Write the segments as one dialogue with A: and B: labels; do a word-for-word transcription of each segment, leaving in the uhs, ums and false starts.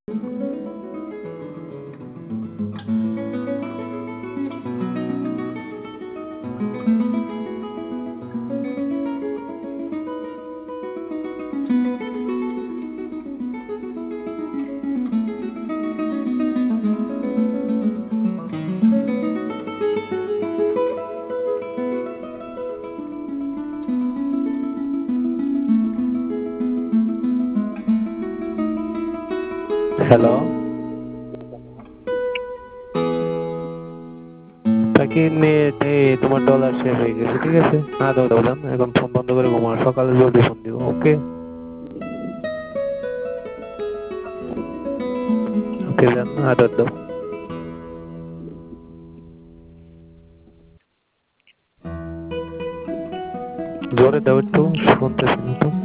A: Hello, থাকি net এই তোমার ডলার শেষ হয়ে গেছে, ঠিক আছে? না দাও দাও জান, এখন ফোন বন্ধ করে ঘুমাও, সকালে জলদি ফোন দিব, ওকে? ওকে জান, আদর দাও। জোরে দাও একটু, শুনতেছি না তো।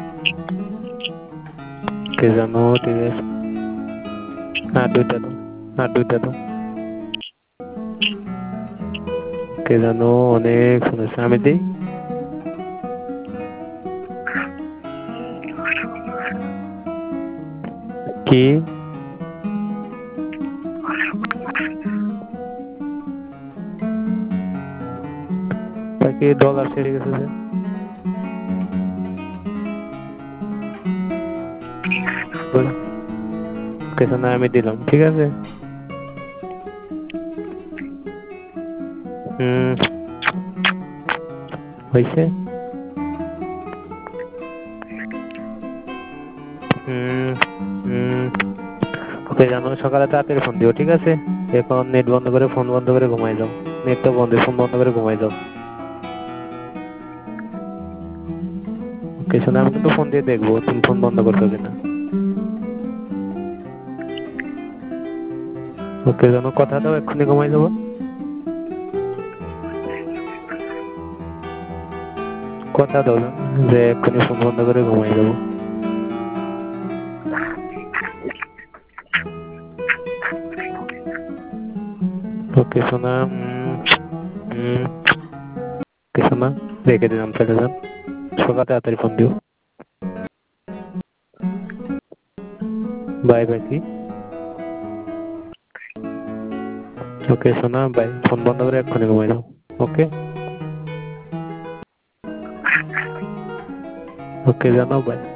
A: কে জানো, ঠিক আছে। আর দুইটা দাও, আর দুইটা দাও। কে জানো, অনেক শুনেছে, আমি দিই। কি? তাকে ডলার ছেড়ে গেছে যে। কে জানো, আমি দিলাম, ঠিক আছে? হুম, হয়েছে। হুম হুম ওকে জানো, সকালে তাড়াতাড়ি ফোন দিও, ঠিক আছে? এখন নেট বন্ধ করে, ফোন বন্ধ করে ঘুমাই যাও। নেট তো বন্ধ, ফোন বন্ধ করে ঘুমাই যাও। ওকে শোনো, আমি কিন্তু ফোন দিয়ে দেখবো তুমি ফোন বন্ধ করছো কিনা। ওকে জানো, কথা দাও এক্ষুনি ঘুমাই যাবো। কথা দাও জান, যে এক্ষুনি ফোন বন্ধ করে ঘুমাই যাবো। ওকে শোনা, উম, উম, ওকে শোনা, রেখে দিলাম, চলে যান। সকালে তাড়াতাড়ি ফোন দিও। Bye bye. কি? ওকে শোনা, বাই। ফোন বন্ধ করে এক্ষুনি ঘুমাই যাও, ওকে? ওকে জানো, বাই।